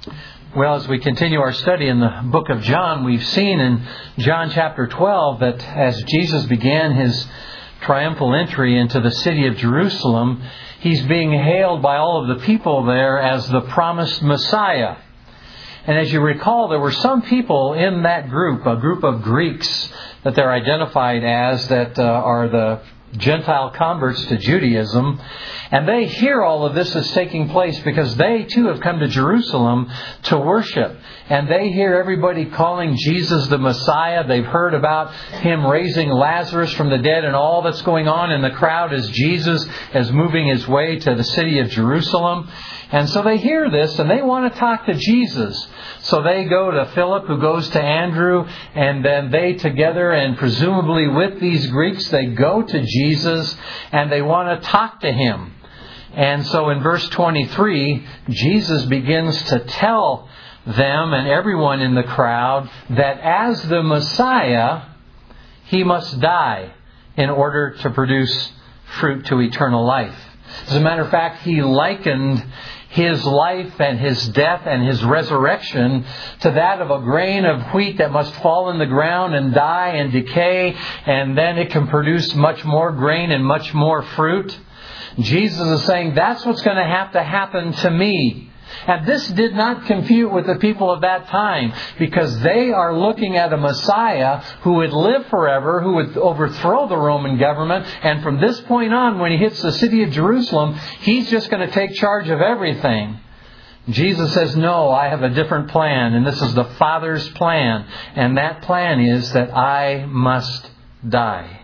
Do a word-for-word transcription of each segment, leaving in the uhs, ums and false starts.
Well, as we continue our study in the book of John, we've seen in John chapter twelve that as Jesus began His triumphal entry into the city of Jerusalem, He's being hailed by all of the people there as the promised Messiah. And as you recall, there were some people in that group, a group of Greeks that they're identified as, that uh, are the Gentile converts to Judaism. And they hear all of this is taking place because they too have come to Jerusalem to worship. And they hear everybody calling Jesus the Messiah. They've heard about Him raising Lazarus from the dead and all that's going on in the crowd as Jesus is moving His way to the city of Jerusalem. And so they hear this and they want to talk to Jesus. So they go to Philip, who goes to Andrew, and then they together and presumably with these Greeks, they go to Jesus and they want to talk to Him. And so in verse twenty-three, Jesus begins to tell them and everyone in the crowd that as the Messiah, He must die in order to produce fruit to eternal life. As a matter of fact, He likened His life and His death and His resurrection to that of a grain of wheat that must fall in the ground and die and decay, and then it can produce much more grain and much more fruit. Jesus is saying that's what's going to have to happen to me. And this did not compute with the people of that time, because they are looking at a Messiah who would live forever, who would overthrow the Roman government. And from this point on, when He hits the city of Jerusalem, He's just going to take charge of everything. Jesus says, no, I have a different plan, and this is the Father's plan. And that plan is that I must die.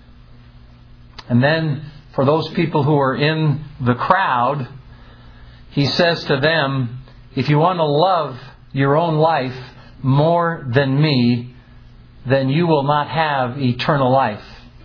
And then for those people who are in the crowd, He says to them, if you want to love your own life more than me, then you will not have eternal life.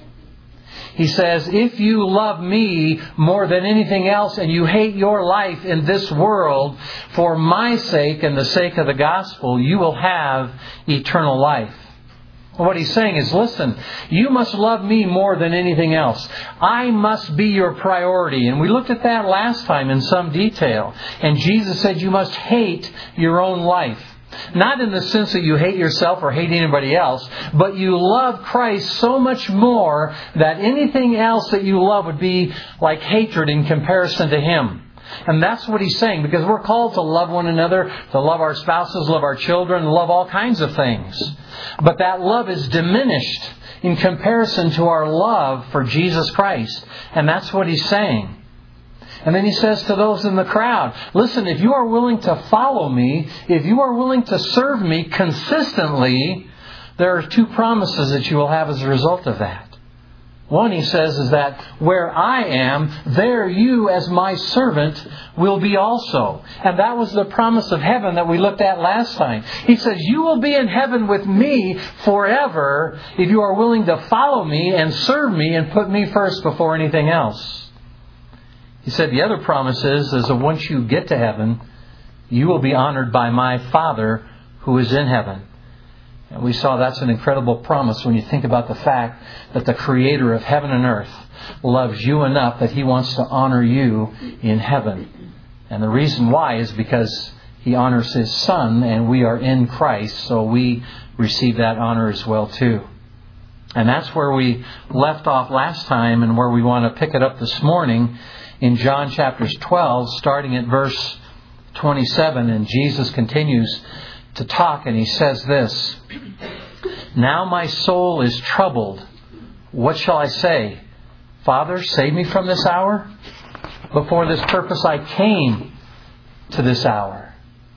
He says, if you love me more than anything else and you hate your life in this world for my sake and the sake of the gospel, you will have eternal life. What He's saying is, listen, you must love me more than anything else. I must be your priority. And we looked at that last time in some detail. And Jesus said you must hate your own life. Not in the sense that you hate yourself or hate anybody else, but you love Christ so much more that anything else that you love would be like hatred in comparison to Him. And that's what He's saying, because we're called to love one another, to love our spouses, love our children, love all kinds of things. But that love is diminished in comparison to our love for Jesus Christ. And that's what He's saying. And then He says to those in the crowd, listen, if you are willing to follow me, if you are willing to serve me consistently, there are two promises that you will have as a result of that. One, He says, is that where I am, there you as my servant will be also. And that was the promise of heaven that we looked at last time. He says, you will be in heaven with me forever if you are willing to follow me and serve me and put me first before anything else. He said the other promise is, is that once you get to heaven, you will be honored by my Father who is in heaven. And we saw that's an incredible promise when you think about the fact that the Creator of heaven and earth loves you enough that He wants to honor you in heaven. And the reason why is because He honors His Son and we are in Christ, so we receive that honor as well too. And that's where we left off last time and where we want to pick it up this morning in John chapters twelve, starting at verse twenty-seven. And Jesus continues to talk, and He says this, now my soul is troubled. What shall I say? Father, save me from this hour? But for this purpose I came to this hour.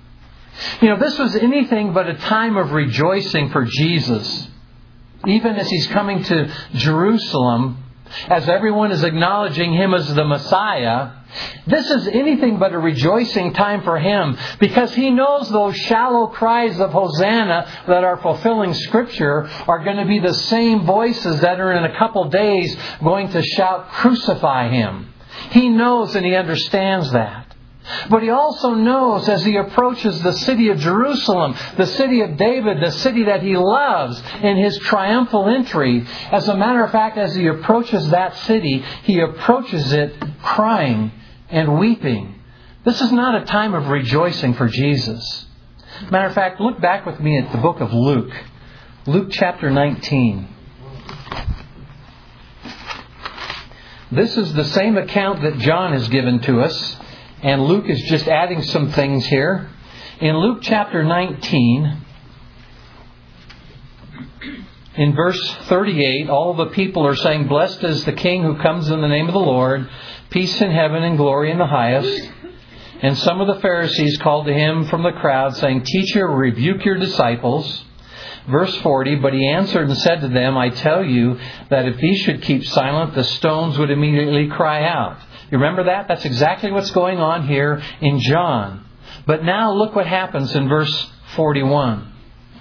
You know, this was anything but a time of rejoicing for Jesus. Even as He's coming to Jerusalem, as everyone is acknowledging Him as the Messiah, this is anything but a rejoicing time for Him, because He knows those shallow cries of Hosanna that are fulfilling Scripture are going to be the same voices that are in a couple days going to shout, crucify Him. He knows and He understands that. But He also knows as He approaches the city of Jerusalem, the city of David, the city that He loves in His triumphal entry. As a matter of fact, as He approaches that city, He approaches it crying and weeping. This is not a time of rejoicing for Jesus. Matter of fact, look back with me at the book of Luke. Luke chapter nineteen. This is the same account that John has given to us, and Luke is just adding some things here. In Luke chapter nineteen, in verse thirty-eight, all the people are saying, "Blessed is the King who comes in the name of the Lord, peace in heaven and glory in the highest." And some of the Pharisees called to him from the crowd, saying, "Teacher, rebuke your disciples." Verse forty, but he answered and said to them, "I tell you that if these should keep silent, the stones would immediately cry out." You remember that? That's exactly what's going on here in John. But now look what happens in verse forty-one.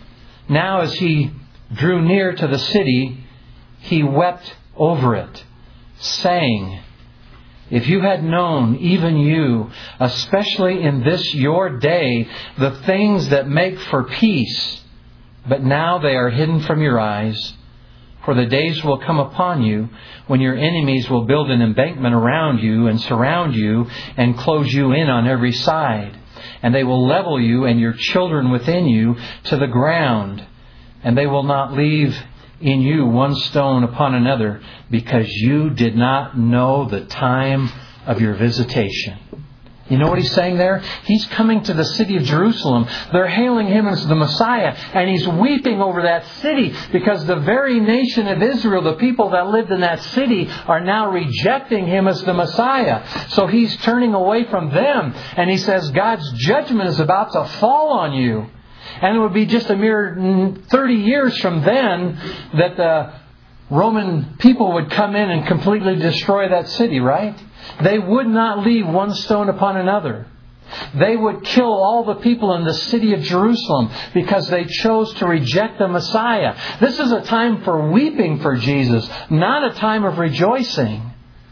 Now as he drew near to the city, he wept over it, saying, "If you had known, even you, especially in this your day, the things that make for peace, but now they are hidden from your eyes. For the days will come upon you when your enemies will build an embankment around you and surround you and close you in on every side. And they will level you and your children within you to the ground. And they will not leave in you one stone upon another, because you did not know the time of your visitation." You know what he's saying there? He's coming to the city of Jerusalem. They're hailing him as the Messiah. And he's weeping over that city because the very nation of Israel, the people that lived in that city, are now rejecting him as the Messiah. So he's turning away from them. And he says, God's judgment is about to fall on you. And it would be just a mere thirty years from then that the Roman people would come in and completely destroy that city, right? They would not leave one stone upon another. They would kill all the people in the city of Jerusalem because they chose to reject the Messiah. This is a time for weeping for Jesus, not a time of rejoicing.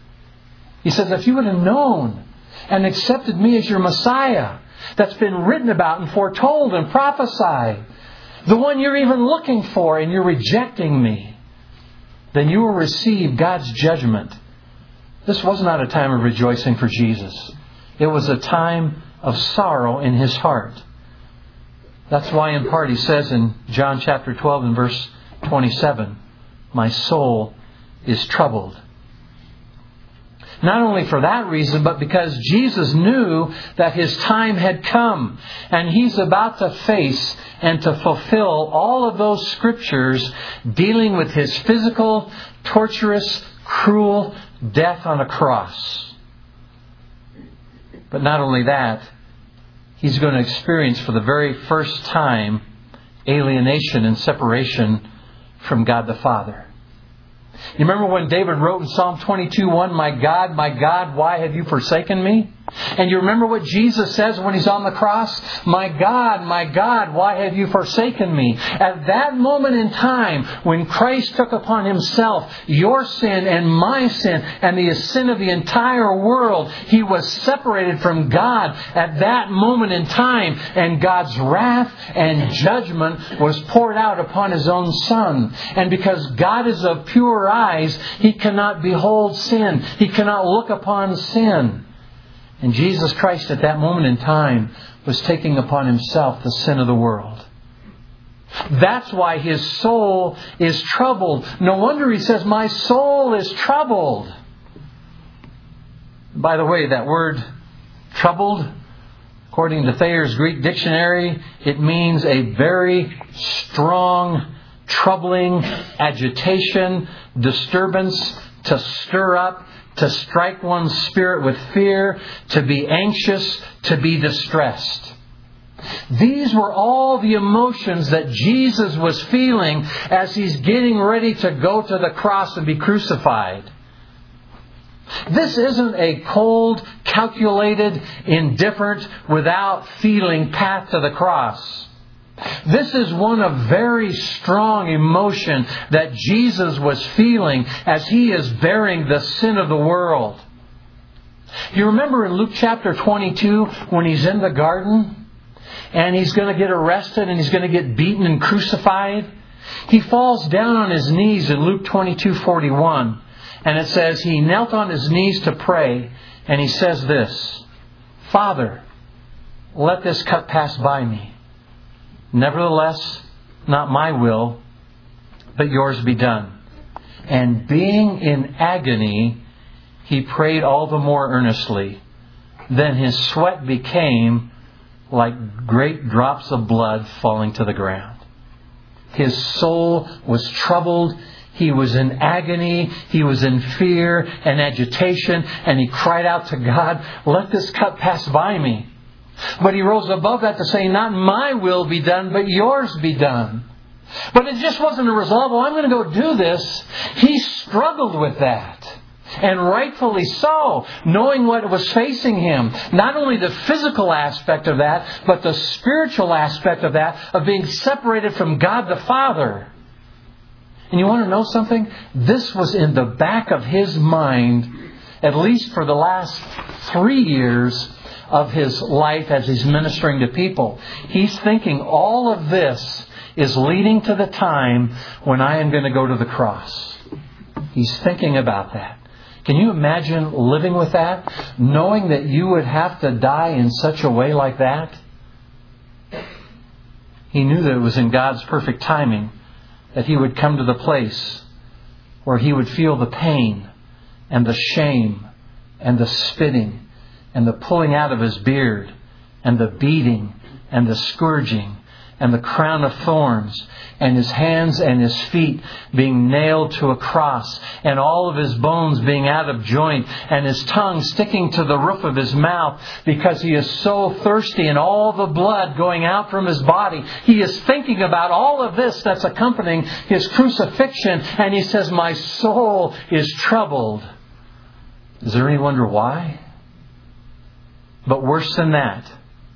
He says, if you would have known and accepted me as your Messiah, that's been written about and foretold and prophesied, the one you're even looking for, and you're rejecting me, then you will receive God's judgment. This was not a time of rejoicing for Jesus. It was a time of sorrow in his heart. That's why in part he says in John chapter twelve and verse twenty-seven, "My soul is troubled." Not only for that reason, but because Jesus knew that his time had come. And he's about to face and to fulfill all of those scriptures dealing with his physical, torturous, cruel death on a cross. But not only that, he's going to experience for the very first time alienation and separation from God the Father. You remember when David wrote in Psalm twenty-two one, "My God, my God, why have you forsaken me?" And you remember what Jesus says when he's on the cross? "My God, my God, why have you forsaken me?" At that moment in time, when Christ took upon himself your sin and my sin and the sin of the entire world, he was separated from God at that moment in time. And God's wrath and judgment was poured out upon his own Son. And because God is of pure eyes, he cannot behold sin. He cannot look upon sin. And Jesus Christ at that moment in time was taking upon himself the sin of the world. That's why his soul is troubled. No wonder he says, "My soul is troubled." By the way, that word troubled, according to Thayer's Greek dictionary, it means a very strong, troubling agitation, disturbance, to stir up, to strike one's spirit with fear, to be anxious, to be distressed. These were all the emotions that Jesus was feeling as he's getting ready to go to the cross and be crucified. This isn't a cold, calculated, indifferent, without feeling path to the cross. This is one of very strong emotion that Jesus was feeling as he is bearing the sin of the world. You remember in Luke chapter twenty-two when he's in the garden and he's going to get arrested and he's going to get beaten and crucified? He falls down on his knees in Luke twenty-two forty-one, and it says he knelt on his knees to pray, and he says this, Father, let this cup pass by me. Nevertheless, not my will, but yours be done. And being in agony, he prayed all the more earnestly. Then his sweat became like great drops of blood falling to the ground. His soul was troubled. He was in agony. He was in fear and agitation. And he cried out to God, let this cup pass by me. But he rose above that to say, not my will be done, but yours be done. But it just wasn't a resolve, well, I'm going to go do this. He struggled with that. And rightfully so, knowing what was facing him. Not only the physical aspect of that, but the spiritual aspect of that, of being separated from God the Father. And you want to know something? This was in the back of his mind, at least for the last three years of his life as he's ministering to people. He's thinking all of this is leading to the time when I am going to go to the cross. He's thinking about that. Can you imagine living with that? Knowing that you would have to die in such a way like that? He knew that it was in God's perfect timing that he would come to the place where he would feel the pain and the shame and the spitting and the pulling out of his beard and the beating and the scourging and the crown of thorns and his hands and his feet being nailed to a cross and all of his bones being out of joint and his tongue sticking to the roof of his mouth because he is so thirsty and all the blood going out from his body. He is thinking about all of this that's accompanying his crucifixion, and he says, my soul is troubled. Is there any wonder why? But worse than that,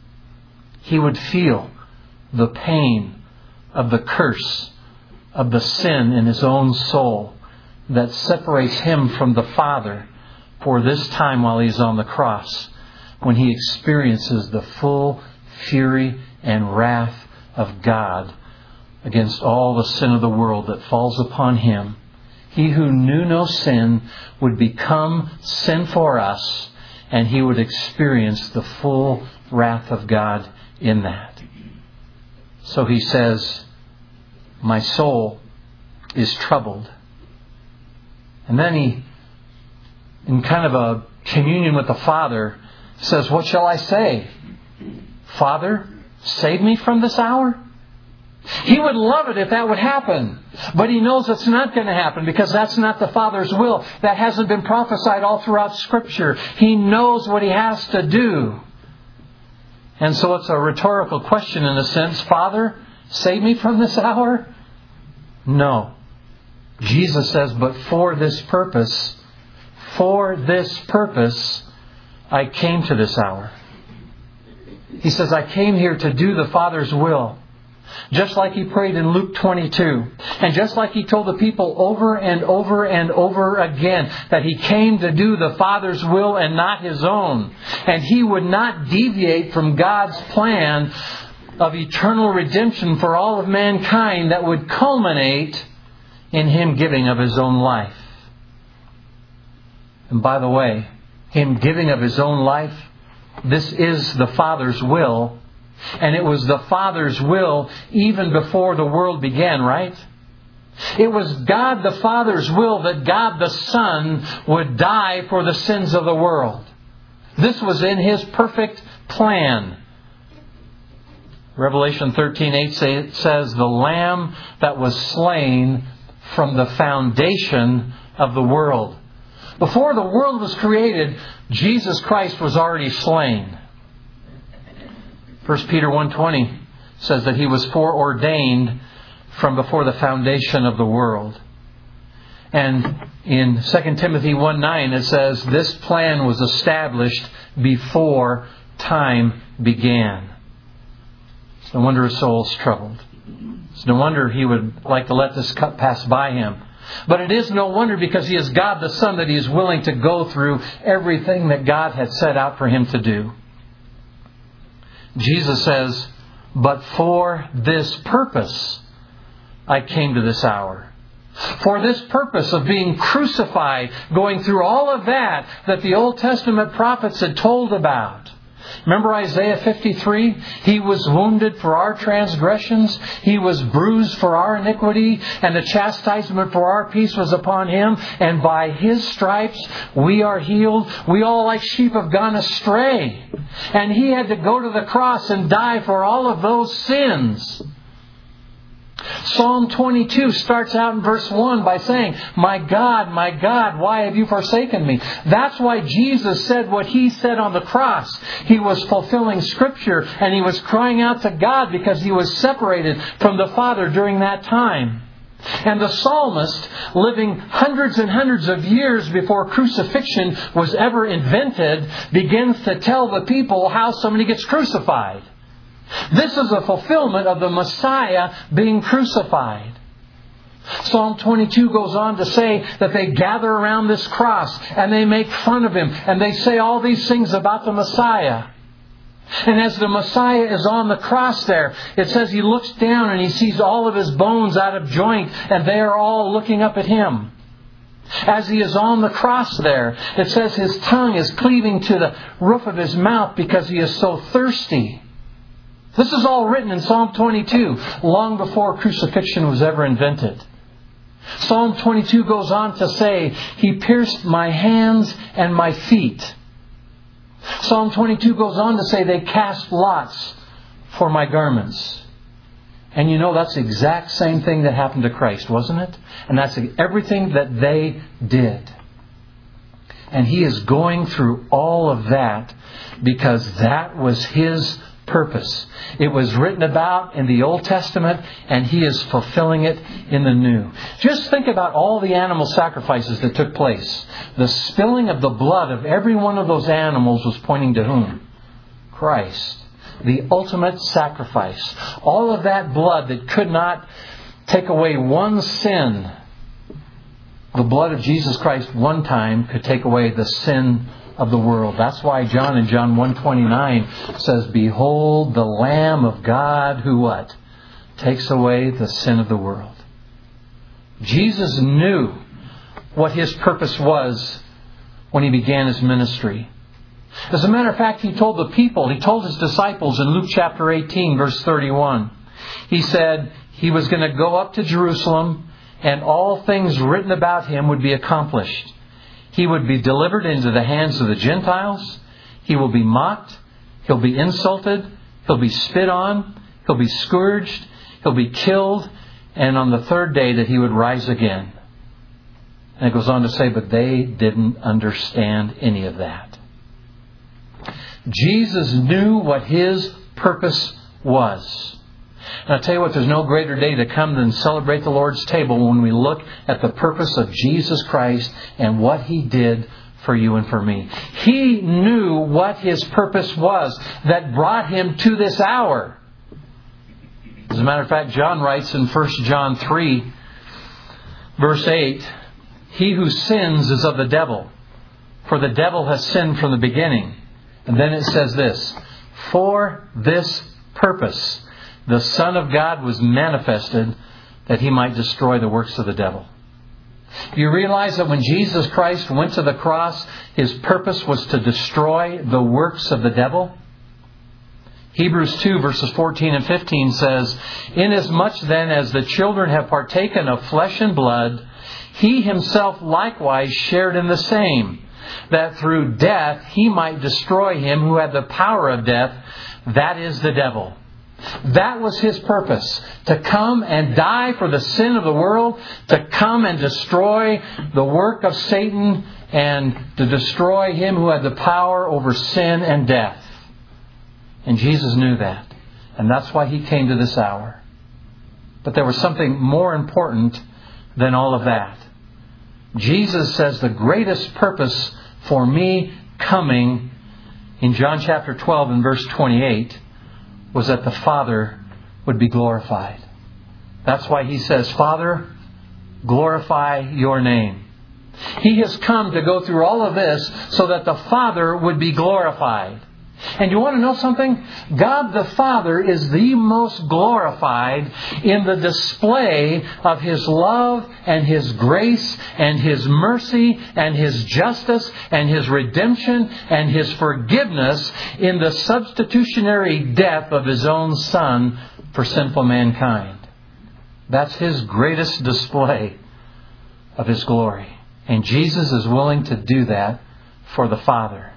he would feel the pain of the curse of the sin in his own soul that separates him from the Father for this time while he's on the cross, when he experiences the full fury and wrath of God against all the sin of the world that falls upon him. He who knew no sin would become sin for us, and he would experience the full wrath of God in that. So he says, my soul is troubled. And then he, in kind of a communion with the Father, says, what shall I say? Father, save me from this hour? He would love it if that would happen. But he knows it's not going to happen because that's not the Father's will. That hasn't been prophesied all throughout Scripture. He knows what he has to do. And so it's a rhetorical question in a sense. Father, save me from this hour? No. Jesus says, but for this purpose, for this purpose, I came to this hour. He says, I came here to do the Father's will. Just like he prayed in Luke twenty-two. And just like he told the people over and over and over again that he came to do the Father's will and not his own. And he would not deviate from God's plan of eternal redemption for all of mankind that would culminate in him giving of his own life. And by the way, him giving of his own life, this is the Father's will. And it was the Father's will even before the world began, right? It was God the Father's will that God the Son would die for the sins of the world. This was in his perfect plan. Revelation thirteen eight says, the Lamb that was slain from the foundation of the world. Before the world was created, Jesus Christ was already slain. First Peter one twenty says that he was foreordained from before the foundation of the world. And in Second Timothy one nine it says, this plan was established before time began. It's no wonder his soul is troubled. It's no wonder he would like to let this cup pass by him. But it is no wonder because he is God the Son that he is willing to go through everything that God had set out for him to do. Jesus says, but for this purpose I came to this hour. For this purpose of being crucified, going through all of that that the Old Testament prophets had told about. Remember Isaiah fifty-three? He was wounded for our transgressions. He was bruised for our iniquity. And the chastisement for our peace was upon Him. And by His stripes we are healed. We all like sheep have gone astray. And He had to go to the cross and die for all of those sins. Psalm twenty-two starts out in verse one by saying, "My God, my God, why have you forsaken me?" That's why Jesus said what He said on the cross. He was fulfilling Scripture and He was crying out to God because He was separated from the Father during that time. And the psalmist, living hundreds and hundreds of years before crucifixion was ever invented, begins to tell the people how somebody gets crucified. This is a fulfillment of the Messiah being crucified. Psalm twenty-two goes on to say that they gather around this cross and they make fun of Him and they say all these things about the Messiah. And as the Messiah is on the cross there, it says He looks down and He sees all of His bones out of joint and they are all looking up at Him. As He is on the cross there, it says His tongue is cleaving to the roof of His mouth because He is so thirsty. This is all written in Psalm twenty-two, long before crucifixion was ever invented. Psalm twenty-two goes on to say, He pierced my hands and my feet. Psalm twenty-two goes on to say, they cast lots for my garments. And you know, that's the exact same thing that happened to Christ, wasn't it? And that's everything that they did. And He is going through all of that because that was His purpose. It was written about in the Old Testament and He is fulfilling it in the New. Just think about all the animal sacrifices that took place. The spilling of the blood of every one of those animals was pointing to whom? Christ. The ultimate sacrifice. All of that blood that could not take away one sin. The blood of Jesus Christ one time could take away the sin of the world. That's why John in John one twenty-nine says, "Behold the Lamb of God who what? Takes away the sin of the world." Jesus knew what His purpose was when He began His ministry. As a matter of fact, He told the people, He told His disciples in Luke chapter eighteen, verse thirty-one. He said He was going to go up to Jerusalem and all things written about Him would be accomplished. He would be delivered into the hands of the Gentiles. He will be mocked. He'll be insulted. He'll be spit on. He'll be scourged. He'll be killed. And on the third day that He would rise again. And it goes on to say, but they didn't understand any of that. Jesus knew what His purpose was. And I'll tell you what, there's no greater day to come than celebrate the Lord's table when we look at the purpose of Jesus Christ and what He did for you and for me. He knew what His purpose was that brought Him to this hour. As a matter of fact, John writes in First John three, verse eight, "He who sins is of the devil, for the devil has sinned from the beginning." And then it says this, "For this purpose the Son of God was manifested that He might destroy the works of the devil." You realize that when Jesus Christ went to the cross, His purpose was to destroy the works of the devil? Hebrews two verses fourteen and fifteen says, "Inasmuch then as the children have partaken of flesh and blood, He Himself likewise shared in the same, that through death He might destroy him who had the power of death, that is the devil." That was His purpose, to come and die for the sin of the world, to come and destroy the work of Satan, and to destroy him who had the power over sin and death. And Jesus knew that. And that's why He came to this hour. But there was something more important than all of that. Jesus says the greatest purpose for me coming in John chapter twelve and verse twenty-eight was that the Father would be glorified. That's why He says, "Father, glorify your name." He has come to go through all of this so that the Father would be glorified. And you want to know something? God the Father is the most glorified in the display of His love and His grace and His mercy and His justice and His redemption and His forgiveness in the substitutionary death of His own Son for sinful mankind. That's His greatest display of His glory. And Jesus is willing to do that for the Father.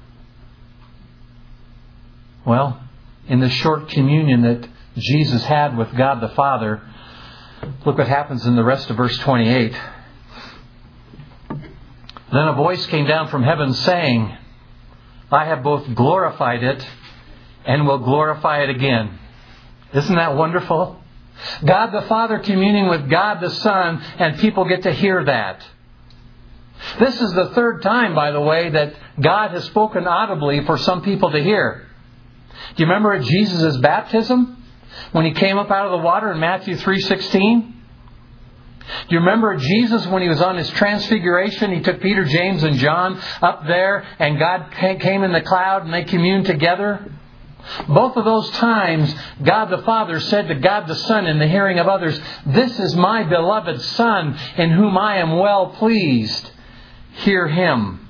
Well, in the short communion that Jesus had with God the Father, look what happens in the rest of verse twenty-eight. Then a voice came down from heaven saying, I have both glorified it and will glorify it again. Isn't that wonderful? God the Father communing with God the Son, and people get to hear that. This is the third time, by the way, that God has spoken audibly for some people to hear. Do you remember at Jesus' baptism? When He came up out of the water in Matthew three sixteen? Do you remember Jesus when He was on His transfiguration? He took Peter, James, and John up there, and God came in the cloud and they communed together. Both of those times, God the Father said to God the Son in the hearing of others, This is my beloved Son in whom I am well pleased. Hear Him.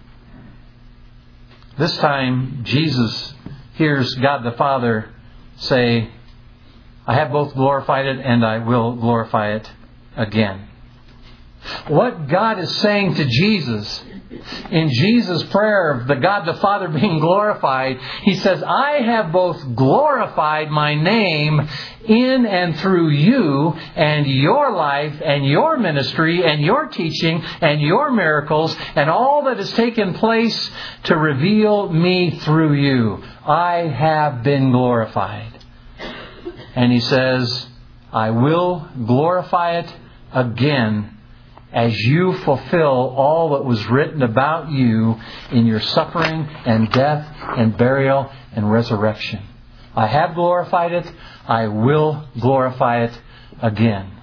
This time, Jesus hears God the Father say, I have both glorified it and I will glorify it again. What God is saying to Jesus in Jesus' prayer of the God the Father being glorified, He says, I have both glorified my name in and through you and your life and your ministry and your teaching and your miracles and all that has taken place to reveal me through you. I have been glorified. And He says, I will glorify it again as you fulfill all that was written about you in your suffering and death and burial and resurrection. I have glorified it. I will glorify it again.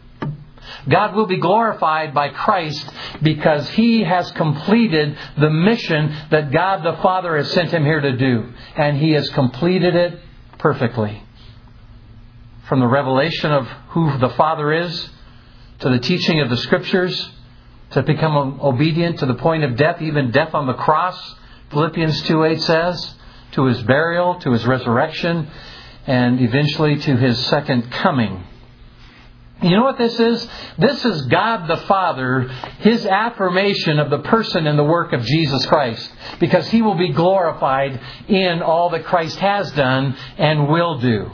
God will be glorified by Christ because He has completed the mission that God the Father has sent Him here to do. And He has completed it perfectly. From the revelation of who the Father is, to the teaching of the Scriptures, to become obedient to the point of death, even death on the cross, Philippians two eight says, to His burial, to His resurrection, and eventually to His second coming. You know what this is? This is God the Father, His affirmation of the person and the work of Jesus Christ, because He will be glorified in all that Christ has done and will do.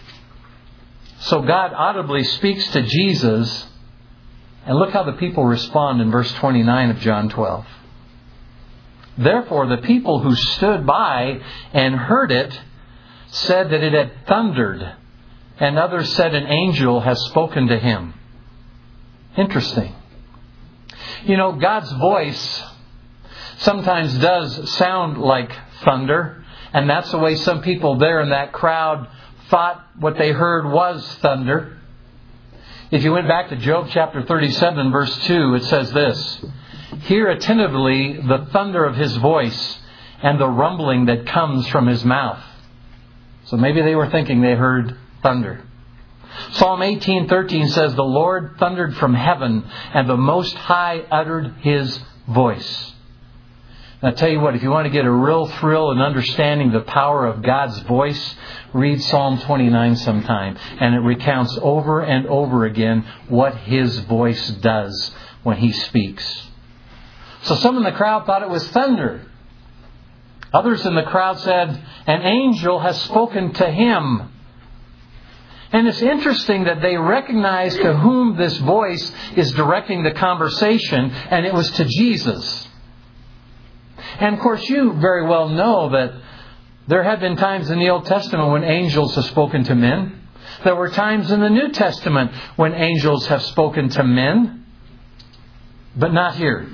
So God audibly speaks to Jesus. And look how the people respond in verse twenty-nine of John twelve. Therefore, the people who stood by and heard it said that it had thundered, and others said an angel has spoken to him. Interesting. You know, God's voice sometimes does sound like thunder, and that's the way some people there in that crowd thought what they heard was thunder. If you went back to Job chapter thirty-seven, verse two, it says this, Hear attentively the thunder of His voice and the rumbling that comes from His mouth. So maybe they were thinking they heard thunder. Psalm eighteen thirteen says, The Lord thundered from heaven, and the Most High uttered His voice. And I tell you what, if you want to get a real thrill in understanding the power of God's voice, read Psalm twenty-nine sometime. And it recounts over and over again what His voice does when He speaks. So some in the crowd thought it was thunder. Others in the crowd said, An angel has spoken to him. And it's interesting that they recognized to whom this voice is directing the conversation, and it was to Jesus. And of course, you very well know that there have been times in the Old Testament when angels have spoken to men. There were times in the New Testament when angels have spoken to men. But not here.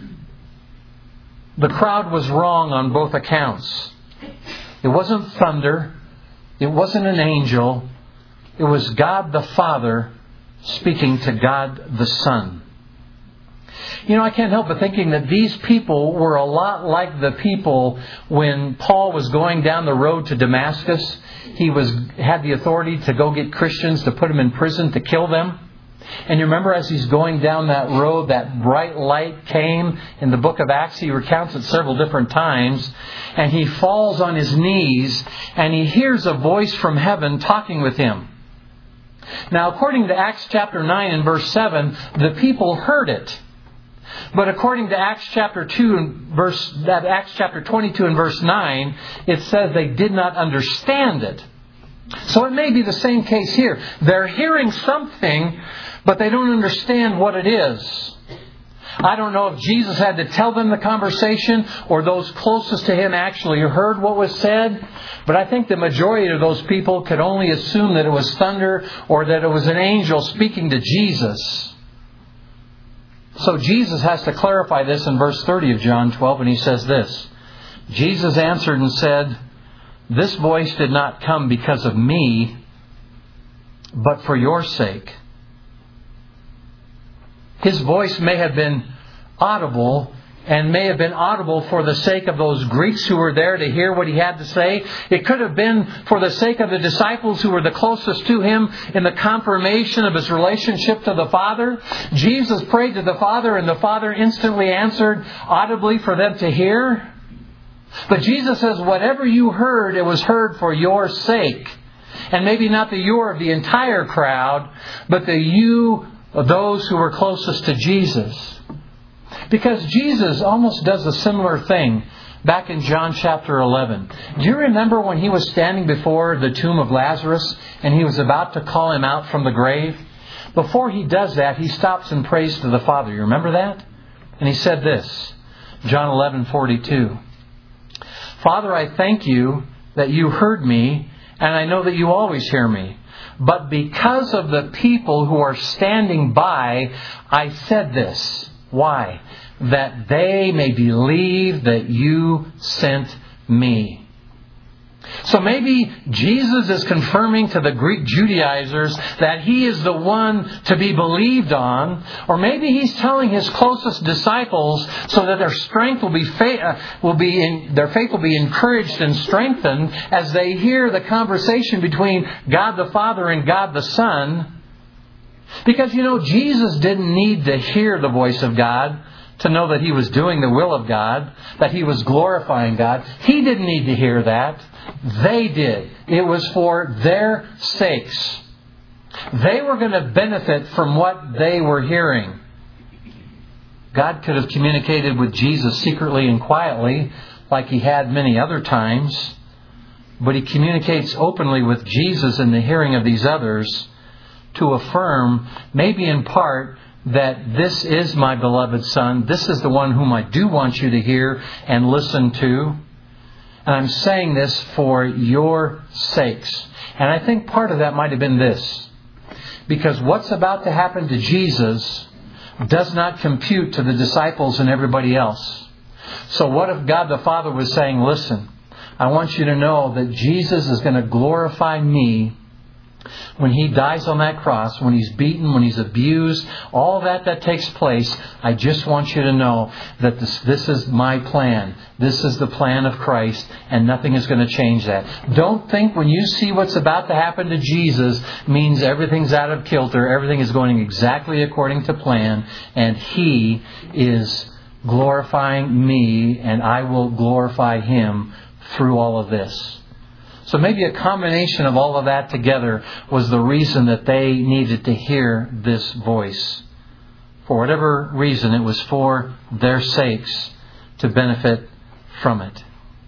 The crowd was wrong on both accounts. It wasn't thunder. It wasn't an angel. It was God the Father speaking to God the Son. You know, I can't help but thinking that these people were a lot like the people when Paul was going down the road to Damascus. He was had the authority to go get Christians, to put them in prison, to kill them. And you remember as he's going down that road, that bright light came. In the book of Acts, he recounts it several different times. And he falls on his knees and he hears a voice from heaven talking with him. Now, according to Acts chapter nine and verse seven, the people heard it. But according to Acts chapter two and verse that Acts chapter twenty-two and verse nine, it says they did not understand it. So it may be the same case here. They're hearing something, but they don't understand what it is. I don't know if Jesus had to tell them the conversation or those closest to Him actually heard what was said. But I think the majority of those people could only assume that it was thunder or that it was an angel speaking to Jesus. So Jesus has to clarify this in verse thirty of John twelve, and He says this. Jesus answered and said, "This voice did not come because of me, but for your sake." His voice may have been audible and may have been audible for the sake of those Greeks who were there to hear what He had to say. It could have been for the sake of the disciples who were the closest to Him in the confirmation of His relationship to the Father. Jesus prayed to the Father and the Father instantly answered audibly for them to hear. But Jesus says, whatever you heard, it was heard for your sake. And maybe not the you of the entire crowd, but the you of those who were closest to Jesus. Because Jesus almost does a similar thing back in John chapter eleven. Do you remember when He was standing before the tomb of Lazarus and He was about to call him out from the grave? Before He does that, He stops and prays to the Father. You remember that? And He said this, John eleven forty-two. "Father, I thank You that You heard Me, and I know that You always hear Me. But because of the people who are standing by, I said this." Why? "That they may believe that You sent Me." So maybe Jesus is confirming to the Greek Judaizers that He is the one to be believed on. Or maybe He's telling His closest disciples so that their strength will be, fa- uh, will be in, their faith will be encouraged and strengthened as they hear the conversation between God the Father and God the Son. Because, you know, Jesus didn't need to hear the voice of God to know that He was doing the will of God, that He was glorifying God. He didn't need to hear that. They did. It was for their sakes. They were going to benefit from what they were hearing. God could have communicated with Jesus secretly and quietly, like He had many other times. But He communicates openly with Jesus in the hearing of these others to affirm, maybe in part, that this is my beloved Son. This is the one whom I do want you to hear and listen to. And I'm saying this for your sakes. And I think part of that might have been this. Because what's about to happen to Jesus does not compute to the disciples and everybody else. So what if God the Father was saying, listen, I want you to know that Jesus is going to glorify Me when He dies on that cross, when He's beaten, when He's abused, all that that takes place. I just want you to know that this, this is my plan. This is the plan of Christ, and nothing is going to change that. Don't think when you see what's about to happen to Jesus means everything's out of kilter, everything is going exactly according to plan, and He is glorifying Me, and I will glorify Him through all of this. So maybe a combination of all of that together was the reason that they needed to hear this voice. For whatever reason, it was for their sakes to benefit from it.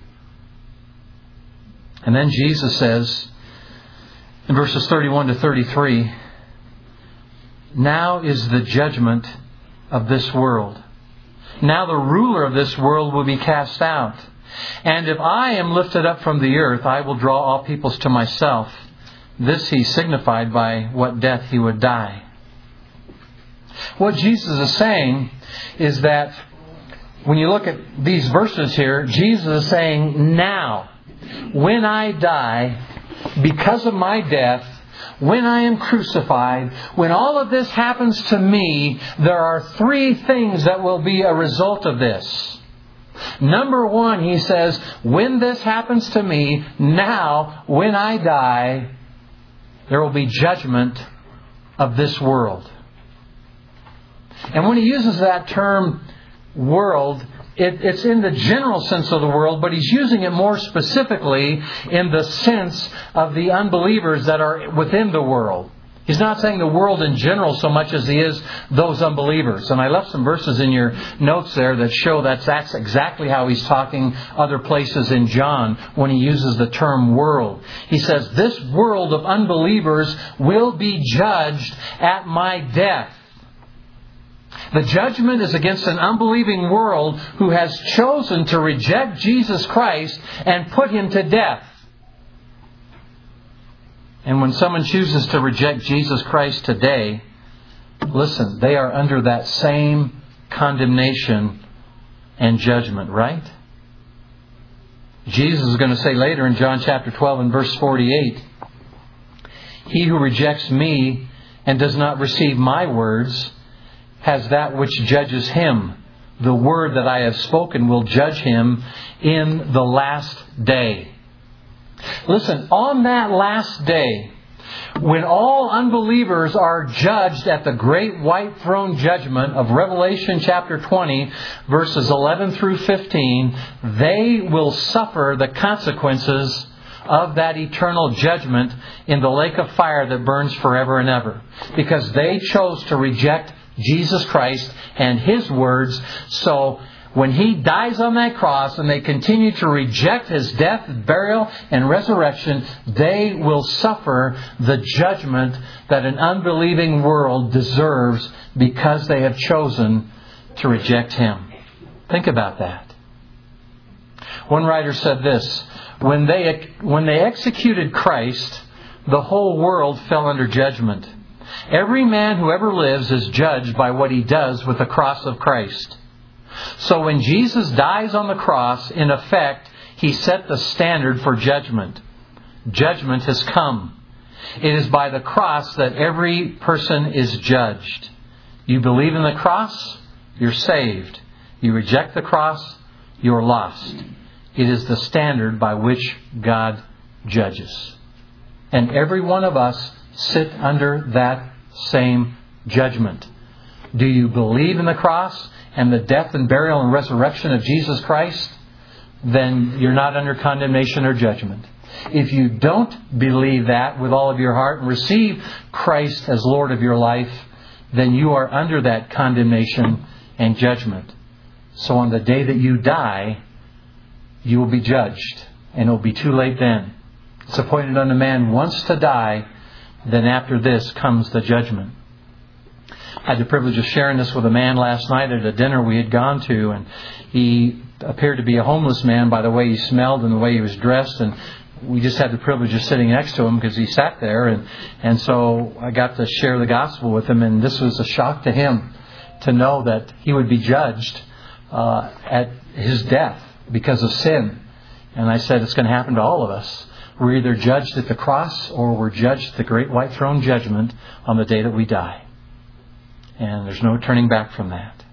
And then Jesus says in verses thirty-one to thirty-three, "Now is the judgment of this world. Now the ruler of this world will be cast out. And if I am lifted up from the earth, I will draw all peoples to Myself." This He signified by what death He would die. What Jesus is saying is that when you look at these verses here, Jesus is saying, now, when I die, because of my death, when I am crucified, when all of this happens to me, there are three things that will be a result of this. Number one, he says, when this happens to me, now, when I die, there will be judgment of this world. And when he uses that term, world, it, it's in the general sense of the world, but he's using it more specifically in the sense of the unbelievers that are within the world. He's not saying the world in general so much as he is those unbelievers. And I left some verses in your notes there that show that that's exactly how he's talking other places in John when he uses the term world. He says, this world of unbelievers will be judged at my death. The judgment is against an unbelieving world who has chosen to reject Jesus Christ and put Him to death. And when someone chooses to reject Jesus Christ today, listen, they are under that same condemnation and judgment, right? Jesus is going to say later in John chapter twelve and verse forty-eight, he who rejects me and does not receive my words has that which judges him. The word that I have spoken will judge him in the last day. Listen, on that last day, when all unbelievers are judged at the great white throne judgment of Revelation chapter twenty, verses eleven through fifteen, they will suffer the consequences of that eternal judgment in the lake of fire that burns forever and ever. Because they chose to reject Jesus Christ and His words. So when He dies on that cross and they continue to reject His death, burial, and resurrection, they will suffer the judgment that an unbelieving world deserves because they have chosen to reject Him. Think about that. One writer said this, when they, when they executed Christ, the whole world fell under judgment. Every man who ever lives is judged by what he does with the cross of Christ. So when Jesus dies on the cross, in effect, He set the standard for judgment. Judgment has come. It is by the cross that every person is judged. You believe in the cross, you're saved. You reject the cross, you're lost. It is the standard by which God judges. And every one of us sit under that same judgment. Do you believe in the cross and the death and burial and resurrection of Jesus Christ? Then you're not under condemnation or judgment. If you don't believe that with all of your heart and receive Christ as Lord of your life, then you are under that condemnation and judgment. So on the day that you die, you will be judged. And it will be too late then. It's appointed unto man once to die, then after this comes the judgment. I had the privilege of sharing this with a man last night at a dinner we had gone to, and he appeared to be a homeless man by the way he smelled and the way he was dressed, and we just had the privilege of sitting next to him because he sat there, and, and so I got to share the gospel with him, and this was a shock to him to know that he would be judged uh, at his death because of sin. And I said, it's going to happen to all of us. We're either judged at the cross or we're judged at the great white throne judgment on the day that we die. And there's no turning back from that.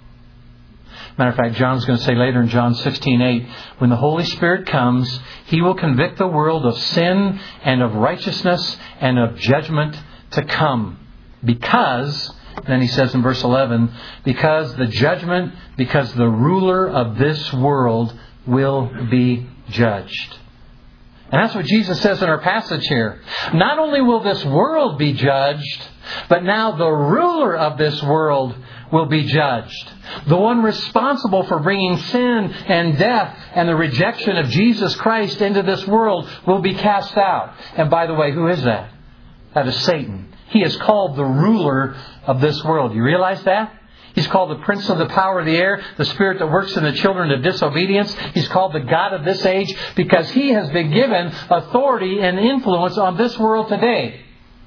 Matter of fact, John's going to say later in John sixteen eight, when the Holy Spirit comes, He will convict the world of sin and of righteousness and of judgment to come. Because, then he says in verse eleven, because the judgment, because the ruler of this world will be judged. And that's what Jesus says in our passage here. Not only will this world be judged, but now the ruler of this world will be judged. The one responsible for bringing sin and death and the rejection of Jesus Christ into this world will be cast out. And by the way, who is that? That is Satan. He is called the ruler of this world. You realize that? He's called the prince of the power of the air, the spirit that works in the children of disobedience. He's called the God of this age because he has been given authority and influence on this world today.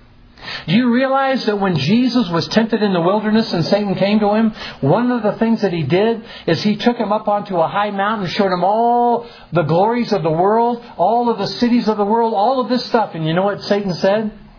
Do you realize that when Jesus was tempted in the wilderness and Satan came to him, one of the things that he did is he took him up onto a high mountain and showed him all the glories of the world, all of the cities of the world, all of this stuff. And you know what Satan said?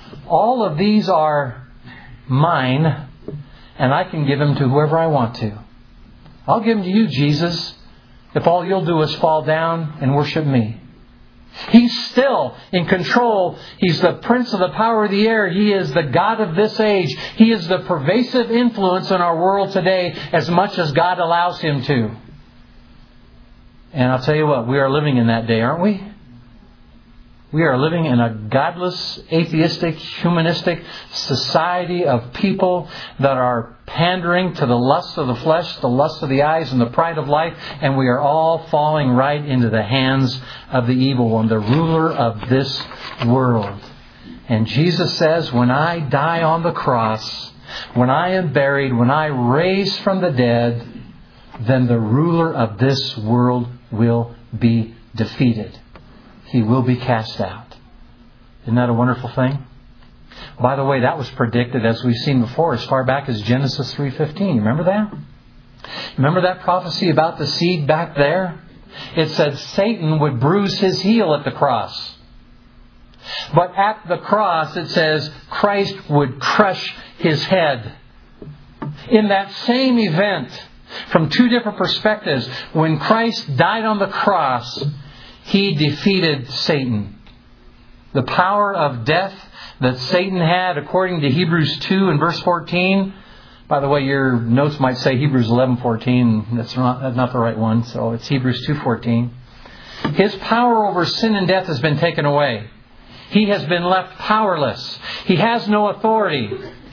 all of these are mine, and I can give them to whoever I want to. I'll give them to you, Jesus, if all you'll do is fall down and worship me. He's still in control. He's the prince of the power of the air. He is the God of this age. He is the pervasive influence in our world today as much as God allows Him to. And I'll tell you what, we are living in that day, aren't we? We are living in a godless, atheistic, humanistic society of people that are pandering to the lust of the flesh, the lust of the eyes, and the pride of life. And we are all falling right into the hands of the evil one, the ruler of this world. And Jesus says, when I die on the cross, when I am buried, when I raise from the dead, then the ruler of this world will be defeated. He will be cast out. Isn't that a wonderful thing? By the way, that was predicted, as we've seen before, as far back as Genesis three fifteen. Remember that? Remember that prophecy about the seed back there? It said Satan would bruise his heel at the cross. But at the cross, it says Christ would crush his head. In that same event, from two different perspectives, when Christ died on the cross, He defeated Satan. The power of death that Satan had, according to Hebrews two and verse fourteen. By the way, your notes might say Hebrews eleven fourteen. That's not, that's not the right one. So it's Hebrews two fourteen. His power over sin and death has been taken away. He has been left powerless. He has no authority.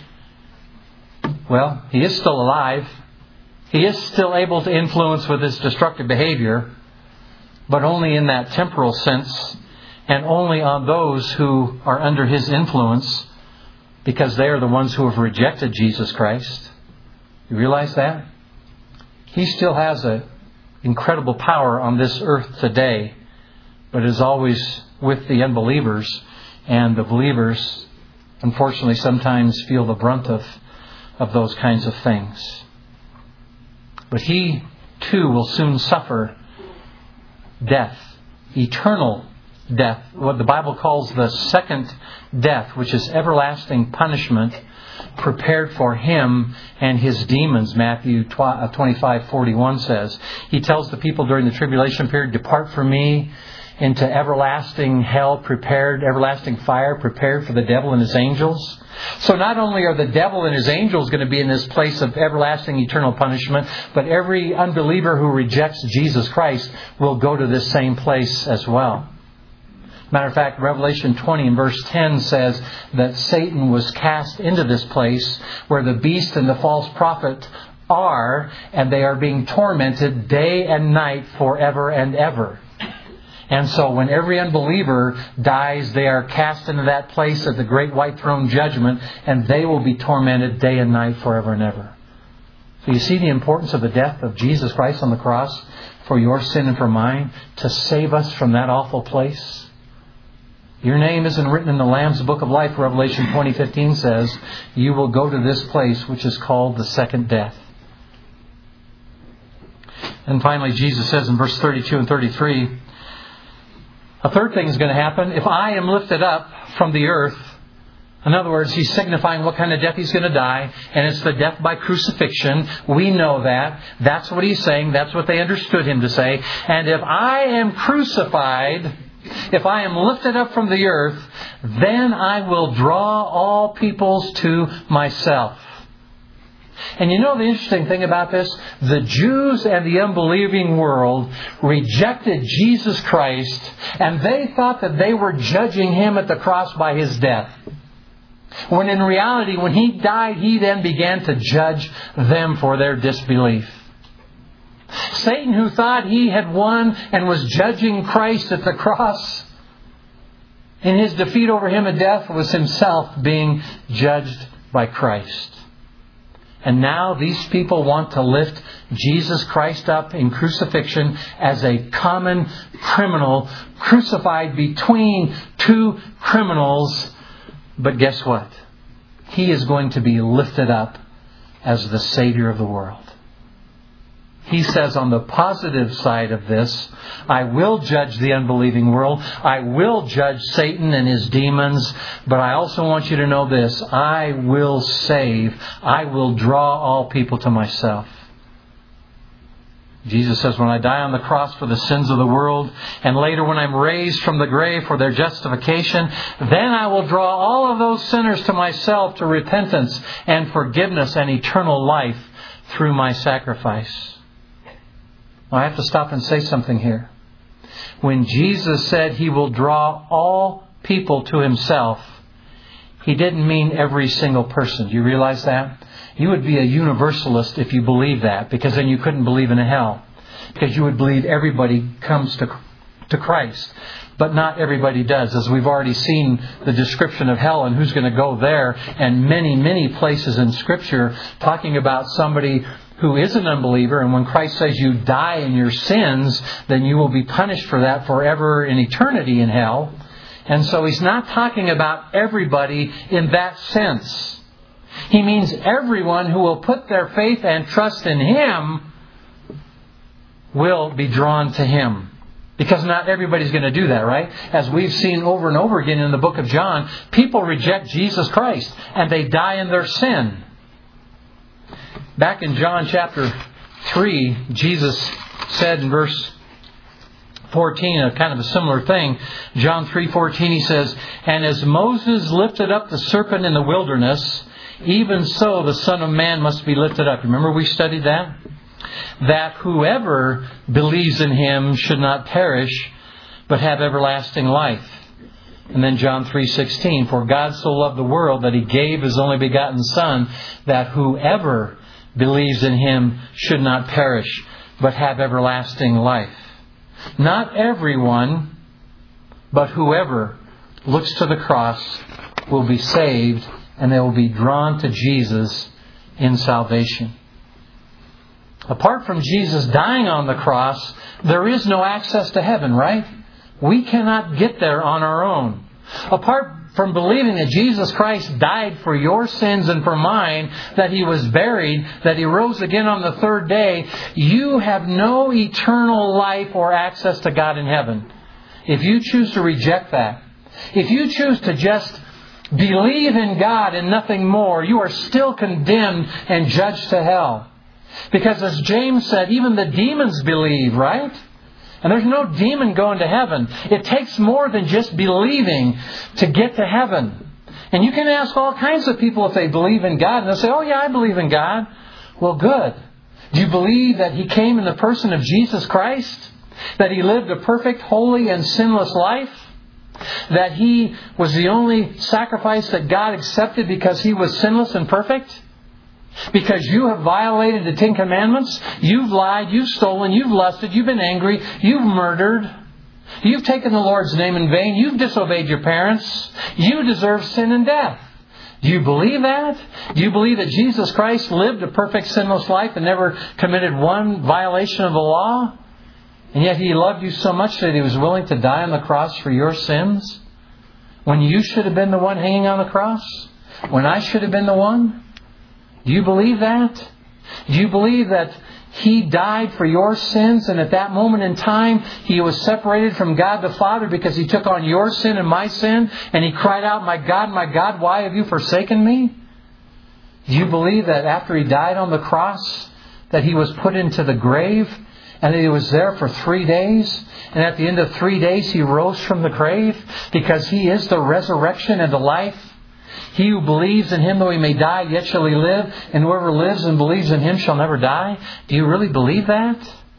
Well, he is still alive. He is still able to influence with his destructive behavior, but only in that temporal sense, and only on those who are under his influence, because they are the ones who have rejected Jesus Christ. You realize that? He still has an incredible power on this earth today, but is always with the unbelievers, and the believers, unfortunately, sometimes feel the brunt of, of those kinds of things. But he, too, will soon suffer death, eternal death, what the Bible calls the second death, which is everlasting punishment prepared for him and his demons. Matthew twenty-five forty-one says. He tells the people during the tribulation period, depart from me into everlasting hell prepared, everlasting fire prepared for the devil and his angels. So not only are the devil and his angels going to be in this place of everlasting eternal punishment, but every unbeliever who rejects Jesus Christ will go to this same place as well. Matter of fact, Revelation twenty and verse ten says that Satan was cast into this place where the beast and the false prophet are, and they are being tormented day and night forever and ever. And so when every unbeliever dies, they are cast into that place at the great white throne judgment, and they will be tormented day and night forever and ever. So you see the importance of the death of Jesus Christ on the cross for your sin and for mine, to save us from that awful place. Your name isn't written in the Lamb's Book of Life, Revelation twenty fifteen says. You will go to this place which is called the second death. And finally, Jesus says in verse thirty-two and thirty-three, a third thing is going to happen. If I am lifted up from the earth, in other words, he's signifying what kind of death he's going to die, and it's the death by crucifixion. We know that. That's what he's saying. That's what they understood him to say. And if I am crucified, if I am lifted up from the earth, then I will draw all peoples to myself. And you know the interesting thing about this? The Jews and the unbelieving world rejected Jesus Christ, and they thought that they were judging Him at the cross by His death. When in reality, when He died, He then began to judge them for their disbelief. Satan, who thought he had won and was judging Christ at the cross, in his defeat over Him at death, was himself being judged by Christ. And now these people want to lift Jesus Christ up in crucifixion as a common criminal, crucified between two criminals. But guess what? He is going to be lifted up as the Savior of the world. He says on the positive side of this, I will judge the unbelieving world. I will judge Satan and his demons. But I also want you to know this. I will save. I will draw all people to myself. Jesus says, when I die on the cross for the sins of the world, and later when I'm raised from the grave for their justification, then I will draw all of those sinners to myself to repentance and forgiveness and eternal life through my sacrifice. Now, I have to stop and say something here. When Jesus said He will draw all people to Himself, He didn't mean every single person. Do you realize that? You would be a universalist if you believe that, because then you couldn't believe in a hell. Because you would believe everybody comes to, to Christ. But not everybody does, as we've already seen the description of hell and who's going to go there, and many, many places in Scripture talking about somebody who is an unbeliever, and when Christ says you die in your sins, then you will be punished for that forever in eternity in hell. And so He's not talking about everybody in that sense. He means everyone who will put their faith and trust in Him will be drawn to Him. Because not everybody's going to do that, right? As we've seen over and over again in the book of John, people reject Jesus Christ and they die in their sin. Back in John chapter three, Jesus said in verse fourteen, a kind of a similar thing. John three fourteen, He says, and as Moses lifted up the serpent in the wilderness, even so the Son of Man must be lifted up. Remember we studied that? That whoever believes in Him should not perish, but have everlasting life. And then John three sixteen, for God so loved the world that He gave His only begotten Son, that whoever believes in Him should not perish, but have everlasting life. Not everyone, but whoever looks to the cross will be saved, and they will be drawn to Jesus in salvation. Apart from Jesus dying on the cross, there is no access to heaven, right? We cannot get there on our own. Apart from believing that Jesus Christ died for your sins and for mine, that He was buried, that He rose again on the third day, you have no eternal life or access to God in heaven. If you choose to reject that, if you choose to just believe in God and nothing more, you are still condemned and judged to hell. Because as James said, even the demons believe, right? And there's no demon going to heaven. It takes more than just believing to get to heaven. And you can ask all kinds of people if they believe in God, and they'll say, oh yeah, I believe in God. Well, good. Do you believe that He came in the person of Jesus Christ? That He lived a perfect, holy, and sinless life? That He was the only sacrifice that God accepted because He was sinless and perfect? Because you have violated the Ten Commandments, you've lied, you've stolen, you've lusted, you've been angry, you've murdered, you've taken the Lord's name in vain, you've disobeyed your parents, you deserve sin and death. Do you believe that? Do you believe that Jesus Christ lived a perfect sinless life and never committed one violation of the law? And yet He loved you so much that He was willing to die on the cross for your sins? When you should have been the one hanging on the cross? When I should have been the one? Do you believe that? Do you believe that He died for your sins, and at that moment in time He was separated from God the Father because He took on your sin and my sin, and He cried out, my God, my God, why have you forsaken me? Do you believe that after He died on the cross that He was put into the grave and that He was there for three days, and at the end of three days He rose from the grave because He is the resurrection and the life? He who believes in Him, though he may die, yet shall he live. And whoever lives and believes in Him shall never die. Do you really believe that?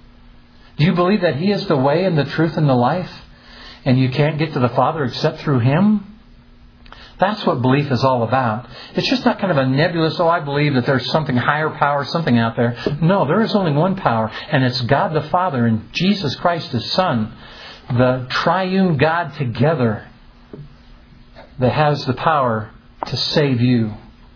Do you believe that He is the way and the truth and the life, and you can't get to the Father except through Him? That's what belief is all about. It's just not kind of a nebulous, oh, I believe that there's something higher power, something out there. No, there is only one power, and it's God the Father and Jesus Christ, His Son, the triune God together, that has the power to save you.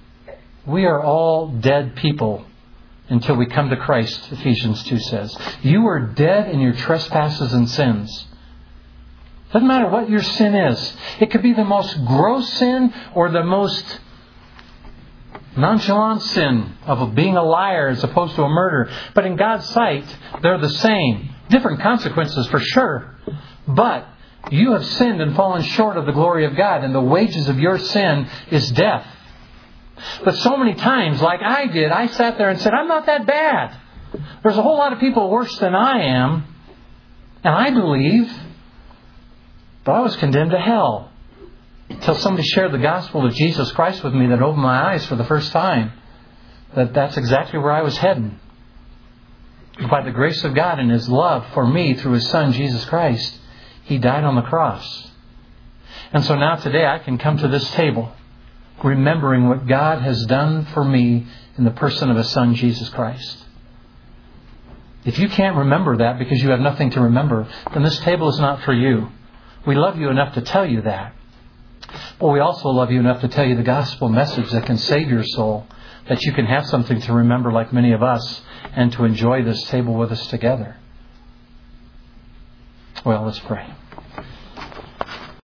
We are all dead people until we come to Christ, Ephesians two says. You are dead in your trespasses and sins. Doesn't matter what your sin is. It could be the most gross sin or the most nonchalant sin of being a liar as opposed to a murderer. But in God's sight, they're the same. Different consequences for sure. But you have sinned and fallen short of the glory of God, and the wages of your sin is death. But so many times, like I did, I sat there and said, I'm not that bad. There's a whole lot of people worse than I am, and I believe, but I was condemned to hell. Until somebody shared the gospel of Jesus Christ with me that opened my eyes for the first time. That that's exactly where I was heading. By the grace of God and His love for me through His Son, Jesus Christ, He died on the cross. And so now today I can come to this table remembering what God has done for me in the person of His Son, Jesus Christ. If you can't remember that because you have nothing to remember, then this table is not for you. We love you enough to tell you that. But we also love you enough to tell you the gospel message that can save your soul, that you can have something to remember like many of us, and to enjoy this table with us together. Well, let's pray.